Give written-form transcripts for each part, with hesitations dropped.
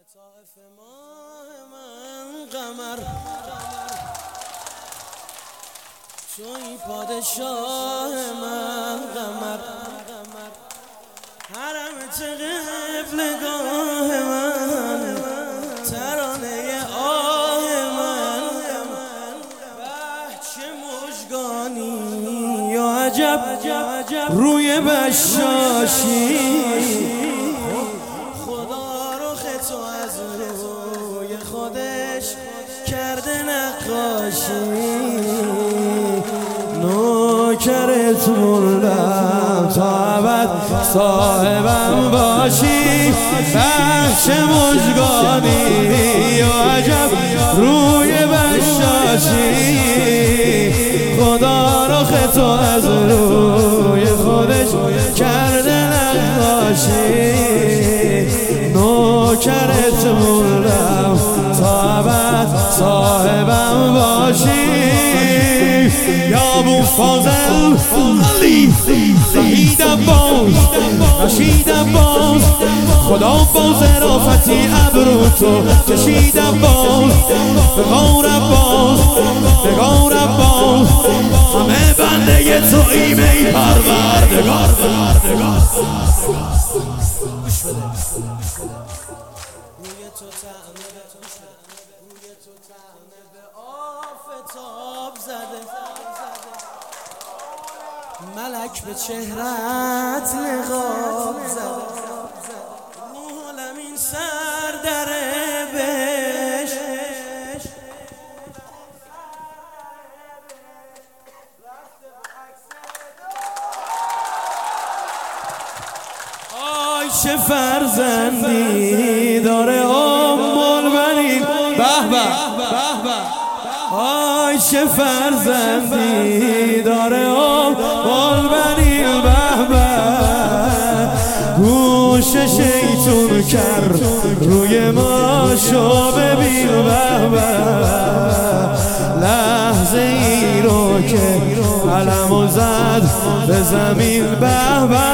لطائف ماه من قمر شوی پادشاه من قمر حرمت قبلگاه من ترانه آه من بچه مژگانی یا عجب روی بشاشی تو از روی خودش کرده نقاشی نوکرت موندم تا ابد صاحبم باشی بخش مژگانی یا عجب روی بشاشی خدا رخ تو از روی خودش کرده نقاشی نوکرت موندم تا ابد صاحبم باشی یا ابو فاضل علی زهید عباس رشید عباس خدا با ظرافتی ابرو تو کشید عباس به غور عباس نگار عباس همه بنده تو ایمی پروردگار روی تو طعنه به آفتاب زده ملک به چهرت نقاب زده روح الامین سر در بهشت آی چه فرزندی داره ام البنین به به آی چه فرزندی داره ام البنین به به گوش شیطون کرد روی ما شو ببین به به لحظه ای رو که علمو زد به زمین به به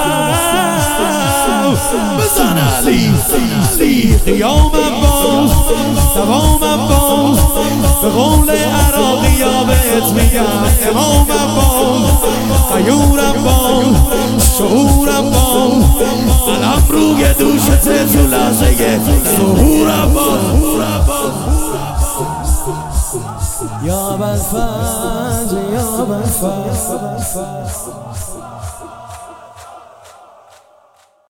بزن علی قیام عباس دوام عباس به قول عراقی ها بهت میگم امام عباس غیور عباس شعور عباس علم روی دوشت تو لحظه ظهور عباس یا ابوالفضل یا ابوالفضل